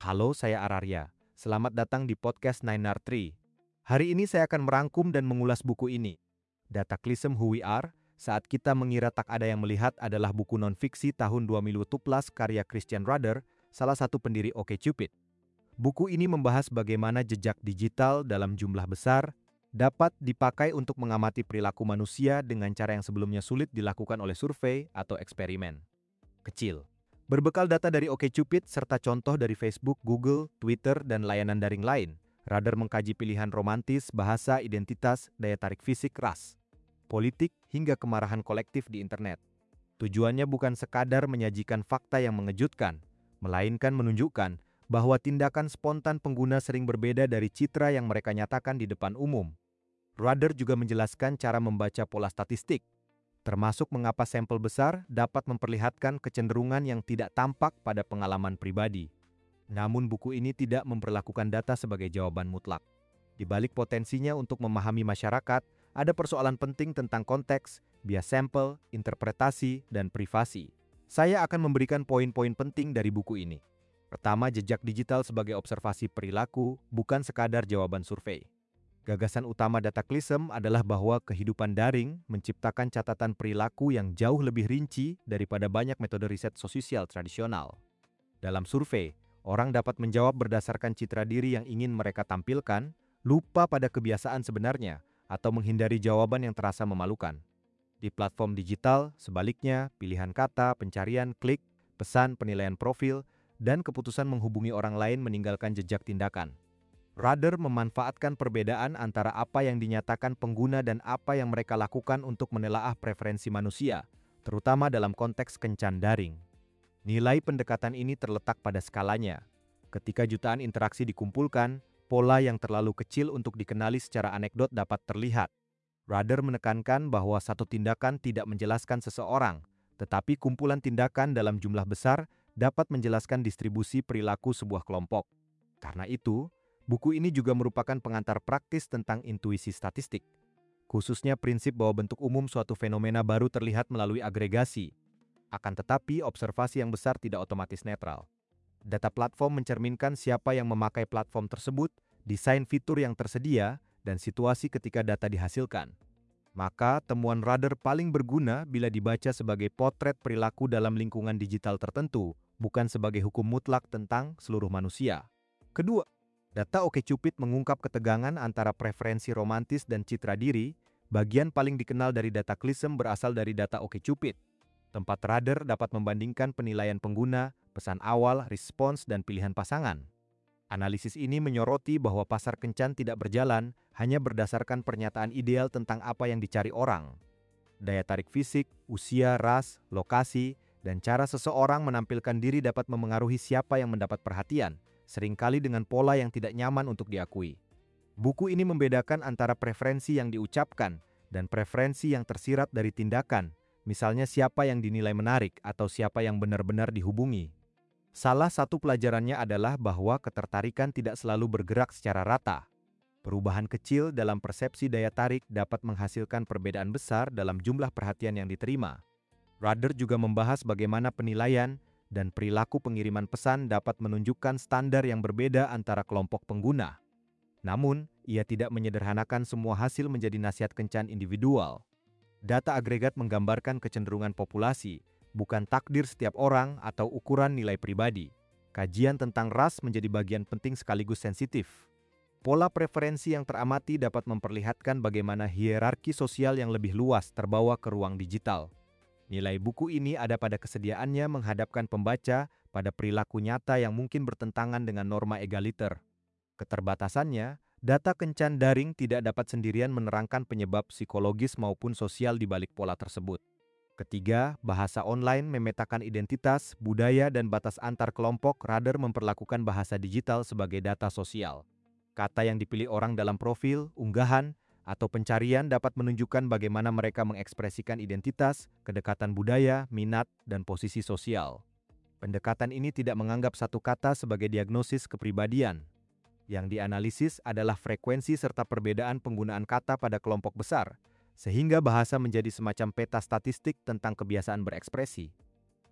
Halo, saya Ararya. Selamat datang di podcast 9R3. Hari ini saya akan merangkum dan mengulas buku ini. Dataclysm Who We Are, Saat Kita Mengira Tak Ada Yang Melihat adalah buku non-fiksi tahun 2017 karya Christian Rudder, salah satu pendiri OkCupid. Buku ini membahas bagaimana jejak digital dalam jumlah besar dapat dipakai untuk mengamati perilaku manusia dengan cara yang sebelumnya sulit dilakukan oleh survei atau eksperimen kecil. Berbekal data dari OkCupid serta contoh dari Facebook, Google, Twitter, dan layanan daring lain, Rudder mengkaji pilihan romantis, bahasa, identitas, daya tarik fisik, ras, politik, hingga kemarahan kolektif di internet. Tujuannya bukan sekadar menyajikan fakta yang mengejutkan, melainkan menunjukkan bahwa tindakan spontan pengguna sering berbeda dari citra yang mereka nyatakan di depan umum. Rudder juga menjelaskan cara membaca pola statistik, termasuk mengapa sampel besar dapat memperlihatkan kecenderungan yang tidak tampak pada pengalaman pribadi. Namun buku ini tidak memperlakukan data sebagai jawaban mutlak. Di balik potensinya untuk memahami masyarakat, ada persoalan penting tentang konteks, bias sampel, interpretasi, dan privasi. Saya akan memberikan poin-poin penting dari buku ini. Pertama, jejak digital sebagai observasi perilaku, bukan sekadar jawaban survei. Gagasan utama Dataclysm adalah bahwa kehidupan daring menciptakan catatan perilaku yang jauh lebih rinci daripada banyak metode riset sosial tradisional. Dalam survei, orang dapat menjawab berdasarkan citra diri yang ingin mereka tampilkan, lupa pada kebiasaan sebenarnya, atau menghindari jawaban yang terasa memalukan. Di platform digital, sebaliknya, pilihan kata, pencarian, klik, pesan, penilaian profil, dan keputusan menghubungi orang lain meninggalkan jejak tindakan. Rudder memanfaatkan perbedaan antara apa yang dinyatakan pengguna dan apa yang mereka lakukan untuk menelaah preferensi manusia, terutama dalam konteks kencan daring. Nilai pendekatan ini terletak pada skalanya. Ketika jutaan interaksi dikumpulkan, pola yang terlalu kecil untuk dikenali secara anekdot dapat terlihat. Rudder menekankan bahwa satu tindakan tidak menjelaskan seseorang, tetapi kumpulan tindakan dalam jumlah besar dapat menjelaskan distribusi perilaku sebuah kelompok. Karena itu, buku ini juga merupakan pengantar praktis tentang intuisi statistik, khususnya prinsip bahwa bentuk umum suatu fenomena baru terlihat melalui agregasi. Akan tetapi, observasi yang besar tidak otomatis netral. Data platform mencerminkan siapa yang memakai platform tersebut, desain fitur yang tersedia, dan situasi ketika data dihasilkan. Maka, temuan Rudder paling berguna bila dibaca sebagai potret perilaku dalam lingkungan digital tertentu, bukan sebagai hukum mutlak tentang seluruh manusia. Kedua, data OkCupid mengungkap ketegangan antara preferensi romantis dan citra diri. Bagian paling dikenal dari Dataclysm berasal dari data OkCupid. Tempat Rudder dapat membandingkan penilaian pengguna, pesan awal, respons, dan pilihan pasangan. Analisis ini menyoroti bahwa pasar kencan tidak berjalan hanya berdasarkan pernyataan ideal tentang apa yang dicari orang. Daya tarik fisik, usia, ras, lokasi, dan cara seseorang menampilkan diri dapat memengaruhi siapa yang mendapat perhatian, seringkali dengan pola yang tidak nyaman untuk diakui. Buku ini membedakan antara preferensi yang diucapkan dan preferensi yang tersirat dari tindakan, misalnya siapa yang dinilai menarik atau siapa yang benar-benar dihubungi. Salah satu pelajarannya adalah bahwa ketertarikan tidak selalu bergerak secara rata. Perubahan kecil dalam persepsi daya tarik dapat menghasilkan perbedaan besar dalam jumlah perhatian yang diterima. Rudder juga membahas bagaimana penilaian dan perilaku pengiriman pesan dapat menunjukkan standar yang berbeda antara kelompok pengguna. Namun, ia tidak menyederhanakan semua hasil menjadi nasihat kencan individual. Data agregat menggambarkan kecenderungan populasi, bukan takdir setiap orang atau ukuran nilai pribadi. Kajian tentang ras menjadi bagian penting sekaligus sensitif. Pola preferensi yang teramati dapat memperlihatkan bagaimana hierarki sosial yang lebih luas terbawa ke ruang digital. Nilai buku ini ada pada kesediaannya menghadapkan pembaca pada perilaku nyata yang mungkin bertentangan dengan norma egaliter. Keterbatasannya, data kencan daring tidak dapat sendirian menerangkan penyebab psikologis maupun sosial di balik pola tersebut. Ketiga, bahasa online memetakan identitas, budaya, dan batas antar kelompok. Rudder memperlakukan bahasa digital sebagai data sosial. Kata yang dipilih orang dalam profil, unggahan, atau pencarian dapat menunjukkan bagaimana mereka mengekspresikan identitas, kedekatan budaya, minat, dan posisi sosial. Pendekatan ini tidak menganggap satu kata sebagai diagnosis kepribadian. Yang dianalisis adalah frekuensi serta perbedaan penggunaan kata pada kelompok besar, sehingga bahasa menjadi semacam peta statistik tentang kebiasaan berekspresi.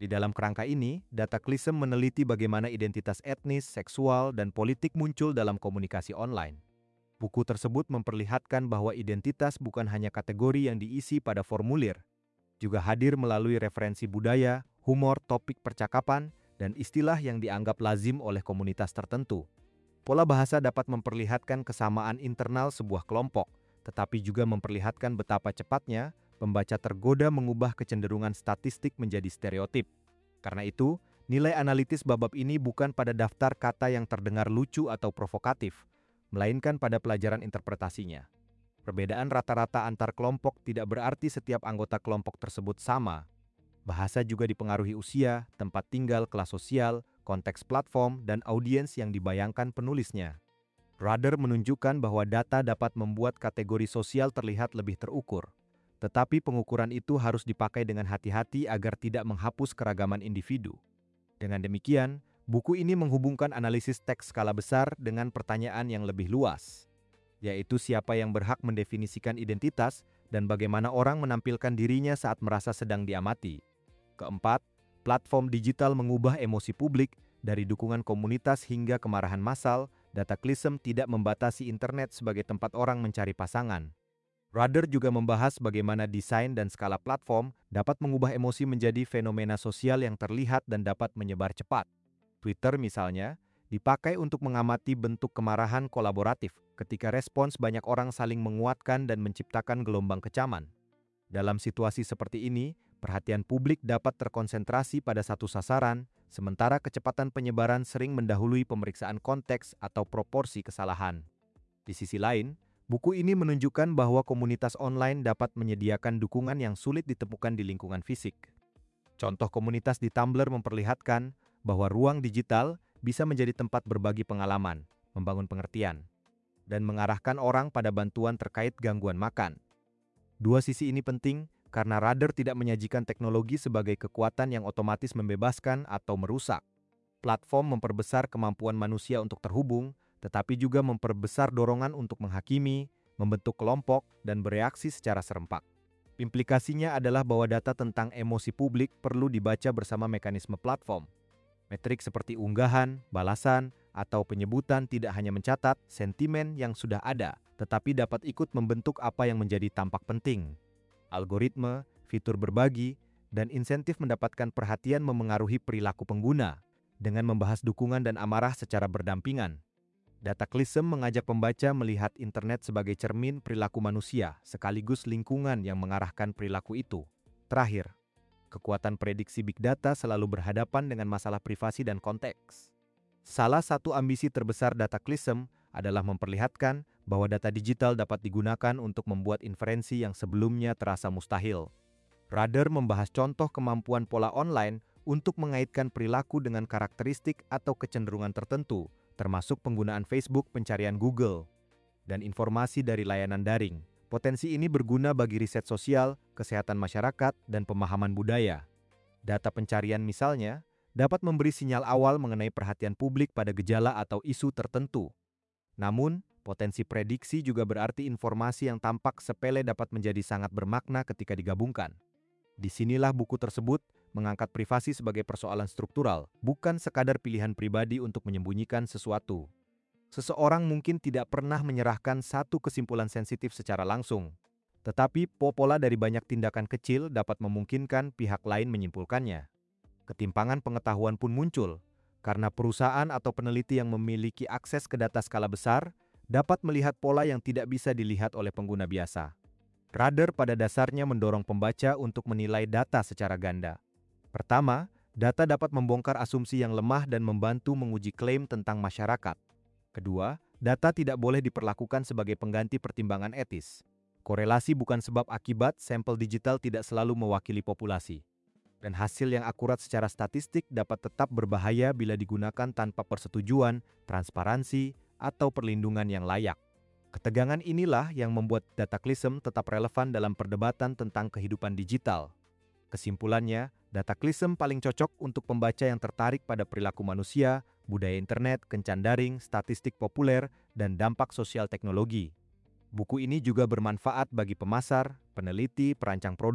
Di dalam kerangka ini, Dataclysm meneliti bagaimana identitas etnis, seksual, dan politik muncul dalam komunikasi online. Buku tersebut memperlihatkan bahwa identitas bukan hanya kategori yang diisi pada formulir, juga hadir melalui referensi budaya, humor, topik percakapan, dan istilah yang dianggap lazim oleh komunitas tertentu. Pola bahasa dapat memperlihatkan kesamaan internal sebuah kelompok, tetapi juga memperlihatkan betapa cepatnya pembaca tergoda mengubah kecenderungan statistik menjadi stereotip. Karena itu, nilai analitis bab ini bukan pada daftar kata yang terdengar lucu atau provokatif, melainkan pada pelajaran interpretasinya. Perbedaan rata-rata antar kelompok tidak berarti setiap anggota kelompok tersebut sama. Bahasa juga dipengaruhi usia, tempat tinggal, kelas sosial, konteks platform, dan audiens yang dibayangkan penulisnya. Rader menunjukkan bahwa data dapat membuat kategori sosial terlihat lebih terukur. Tetapi pengukuran itu harus dipakai dengan hati-hati agar tidak menghapus keragaman individu. Dengan demikian, buku ini menghubungkan analisis teks skala besar dengan pertanyaan yang lebih luas, yaitu siapa yang berhak mendefinisikan identitas dan bagaimana orang menampilkan dirinya saat merasa sedang diamati. Keempat, platform digital mengubah emosi publik dari dukungan komunitas hingga kemarahan massal. Dataclysm tidak membatasi internet sebagai tempat orang mencari pasangan. Rader juga membahas bagaimana desain dan skala platform dapat mengubah emosi menjadi fenomena sosial yang terlihat dan dapat menyebar cepat. Twitter misalnya, dipakai untuk mengamati bentuk kemarahan kolaboratif ketika respons banyak orang saling menguatkan dan menciptakan gelombang kecaman. Dalam situasi seperti ini, perhatian publik dapat terkonsentrasi pada satu sasaran, sementara kecepatan penyebaran sering mendahului pemeriksaan konteks atau proporsi kesalahan. Di sisi lain, buku ini menunjukkan bahwa komunitas online dapat menyediakan dukungan yang sulit ditemukan di lingkungan fisik. Contoh komunitas di Tumblr memperlihatkan bahwa ruang digital bisa menjadi tempat berbagi pengalaman, membangun pengertian, dan mengarahkan orang pada bantuan terkait gangguan makan. Dua sisi ini penting karena Rader tidak menyajikan teknologi sebagai kekuatan yang otomatis membebaskan atau merusak. Platform memperbesar kemampuan manusia untuk terhubung, tetapi juga memperbesar dorongan untuk menghakimi, membentuk kelompok, dan bereaksi secara serempak. Implikasinya adalah bahwa data tentang emosi publik perlu dibaca bersama mekanisme platform. Metrik seperti unggahan, balasan, atau penyebutan tidak hanya mencatat sentimen yang sudah ada, tetapi dapat ikut membentuk apa yang menjadi tampak penting. Algoritma, fitur berbagi, dan insentif mendapatkan perhatian memengaruhi perilaku pengguna dengan membahas dukungan dan amarah secara berdampingan. Dataclysm mengajak pembaca melihat internet sebagai cermin perilaku manusia, sekaligus lingkungan yang mengarahkan perilaku itu. Terakhir, kekuatan prediksi big data selalu berhadapan dengan masalah privasi dan konteks. Salah satu ambisi terbesar Dataclysm adalah memperlihatkan bahwa data digital dapat digunakan untuk membuat inferensi yang sebelumnya terasa mustahil. Rader membahas contoh kemampuan pola online untuk mengaitkan perilaku dengan karakteristik atau kecenderungan tertentu, termasuk penggunaan Facebook, pencarian Google, dan informasi dari layanan daring. Potensi ini berguna bagi riset sosial, kesehatan masyarakat, dan pemahaman budaya. Data pencarian misalnya, dapat memberi sinyal awal mengenai perhatian publik pada gejala atau isu tertentu. Namun, potensi prediksi juga berarti informasi yang tampak sepele dapat menjadi sangat bermakna ketika digabungkan. Disinilah buku tersebut mengangkat privasi sebagai persoalan struktural, bukan sekadar pilihan pribadi untuk menyembunyikan sesuatu. Seseorang mungkin tidak pernah menyerahkan satu kesimpulan sensitif secara langsung, tetapi pola dari banyak tindakan kecil dapat memungkinkan pihak lain menyimpulkannya. Ketimpangan pengetahuan pun muncul, karena perusahaan atau peneliti yang memiliki akses ke data skala besar dapat melihat pola yang tidak bisa dilihat oleh pengguna biasa. Rader pada dasarnya mendorong pembaca untuk menilai data secara ganda. Pertama, data dapat membongkar asumsi yang lemah dan membantu menguji klaim tentang masyarakat. Kedua, data tidak boleh diperlakukan sebagai pengganti pertimbangan etis. Korelasi bukan sebab akibat, sampel digital tidak selalu mewakili populasi. Dan hasil yang akurat secara statistik dapat tetap berbahaya bila digunakan tanpa persetujuan, transparansi, atau perlindungan yang layak. Ketegangan inilah yang membuat Dataclysm tetap relevan dalam perdebatan tentang kehidupan digital. Kesimpulannya, Dataclysm paling cocok untuk pembaca yang tertarik pada perilaku manusia, budaya internet, kencan daring, statistik populer, dan dampak sosial teknologi. Buku ini juga bermanfaat bagi pemasar, peneliti, perancang produk,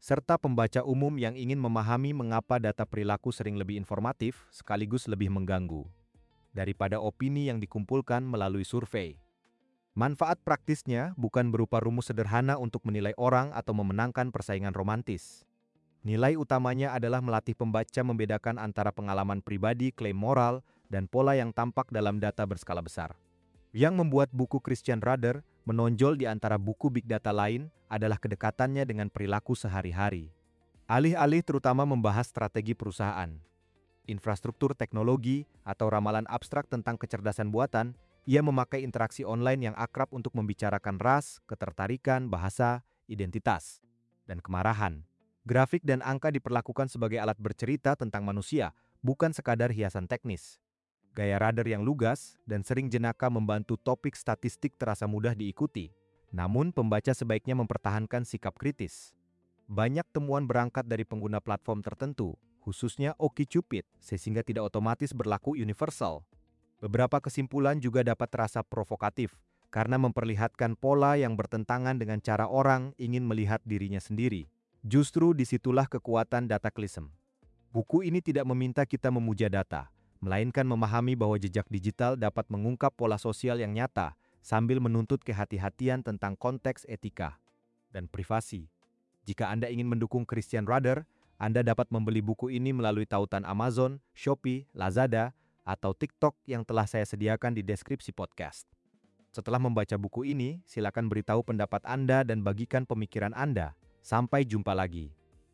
serta pembaca umum yang ingin memahami mengapa data perilaku sering lebih informatif sekaligus lebih mengganggu daripada opini yang dikumpulkan melalui survei. Manfaat praktisnya bukan berupa rumus sederhana untuk menilai orang atau memenangkan persaingan romantis. Nilai utamanya adalah melatih pembaca membedakan antara pengalaman pribadi, klaim moral, dan pola yang tampak dalam data berskala besar. Yang membuat buku Christian Rudder menonjol di antara buku big data lain adalah kedekatannya dengan perilaku sehari-hari. Alih-alih terutama membahas strategi perusahaan, infrastruktur teknologi, atau ramalan abstrak tentang kecerdasan buatan, ia memakai interaksi online yang akrab untuk membicarakan ras, ketertarikan, bahasa, identitas, dan kemarahan. Grafik dan angka diperlakukan sebagai alat bercerita tentang manusia, bukan sekadar hiasan teknis. Gaya Rudder yang lugas dan sering jenaka membantu topik statistik terasa mudah diikuti. Namun, pembaca sebaiknya mempertahankan sikap kritis. Banyak temuan berangkat dari pengguna platform tertentu, khususnya OkCupid, sehingga tidak otomatis berlaku universal. Beberapa kesimpulan juga dapat terasa provokatif, karena memperlihatkan pola yang bertentangan dengan cara orang ingin melihat dirinya sendiri. Justru disitulah kekuatan Dataclysm. Buku ini tidak meminta kita memuja data, melainkan memahami bahwa jejak digital dapat mengungkap pola sosial yang nyata, sambil menuntut kehati-hatian tentang konteks etika dan privasi. Jika Anda ingin mendukung Christian Rudder, Anda dapat membeli buku ini melalui tautan Amazon, Shopee, Lazada, atau TikTok yang telah saya sediakan di deskripsi podcast. Setelah membaca buku ini, silakan beritahu pendapat Anda dan bagikan pemikiran Anda. Sampai jumpa lagi.